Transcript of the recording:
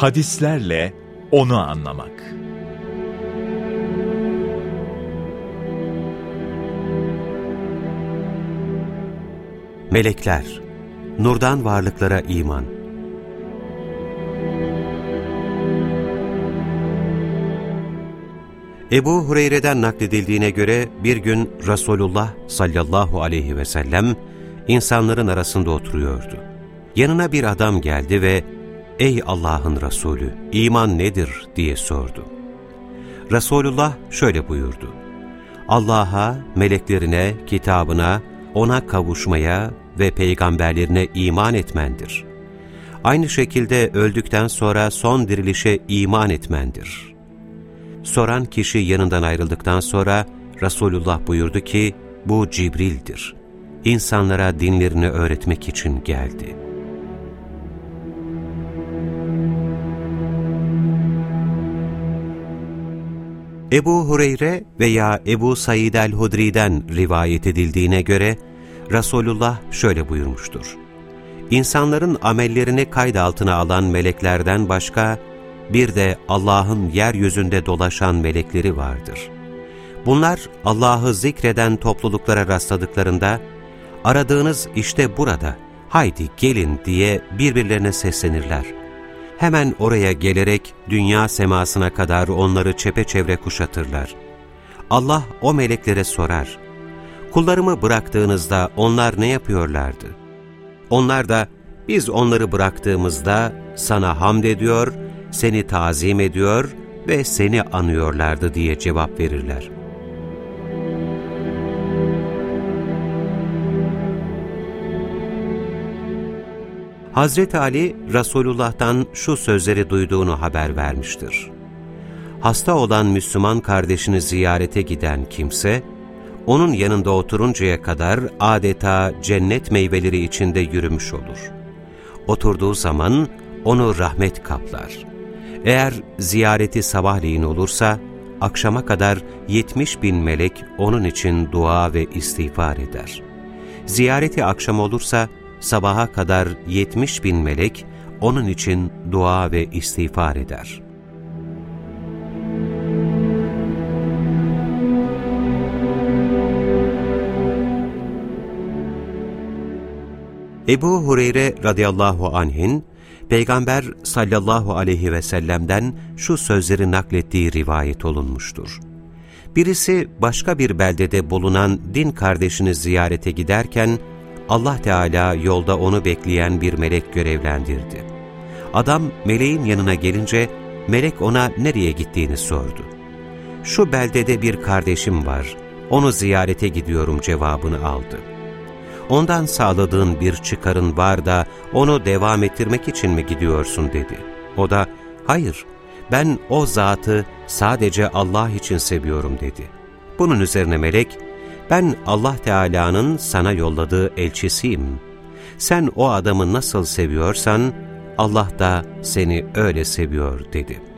hadislerle onu anlamak. Melekler, nurdan varlıklara iman. Ebu Hureyre'den nakledildiğine göre bir gün Resulullah sallallahu aleyhi ve sellem insanların arasında oturuyordu. Yanına bir adam geldi ve "Ey Allah'ın Resulü, iman nedir?" diye sordu. Resulullah şöyle buyurdu: Allah'a, meleklerine, kitabına, ona kavuşmaya ve peygamberlerine iman etmendir. Aynı şekilde öldükten sonra son dirilişe iman etmendir. Soran kişi yanından ayrıldıktan sonra Resulullah buyurdu ki, bu Cibril'dir. İnsanlara dinlerini öğretmek için geldi. Ebu Hureyre veya Ebu Said el-Hudri'den rivayet edildiğine göre Resulullah şöyle buyurmuştur: İnsanların amellerini kayıt altına alan meleklerden başka bir de Allah'ın yeryüzünde dolaşan melekleri vardır. Bunlar Allah'ı zikreden topluluklara rastladıklarında aradığınız işte burada, haydi gelin diye birbirlerine seslenirler. Hemen oraya gelerek dünya semasına kadar onları çepeçevre kuşatırlar. Allah o meleklere sorar: kullarımı bıraktığınızda onlar ne yapıyorlardı? Onlar da biz onları bıraktığımızda sana hamd ediyor, seni tazim ediyor ve seni anıyorlardı diye cevap verirler. Hazreti Ali, Resulullah'tan şu sözleri duyduğunu haber vermiştir: hasta olan Müslüman kardeşini ziyarete giden kimse, onun yanında oturuncaya kadar adeta cennet meyveleri içinde yürümüş olur. Oturduğu zaman onu rahmet kaplar. Eğer ziyareti sabahleyin olursa, akşama kadar 70.000 melek onun için dua ve istiğfar eder. Ziyareti akşam olursa, sabaha kadar 70.000 melek onun için dua ve istiğfar eder. Ebu Hureyre radıyallahu anh'in Peygamber sallallahu aleyhi ve sellem'den şu sözleri naklettiği rivayet olunmuştur: birisi başka bir beldede bulunan din kardeşini ziyarete giderken Allah Teala yolda onu bekleyen bir melek görevlendirdi. Adam meleğin yanına gelince melek ona nereye gittiğini sordu. Şu beldede bir kardeşim var, onu ziyarete gidiyorum cevabını aldı. Ondan sağladığın bir çıkarın var da onu devam ettirmek için mi gidiyorsun dedi. O da hayır, ben o zatı sadece Allah için seviyorum dedi. Bunun üzerine melek, ben Allah Teala'nın sana yolladığı elçisiyim. Sen o adamı nasıl seviyorsan Allah da seni öyle seviyor dedi.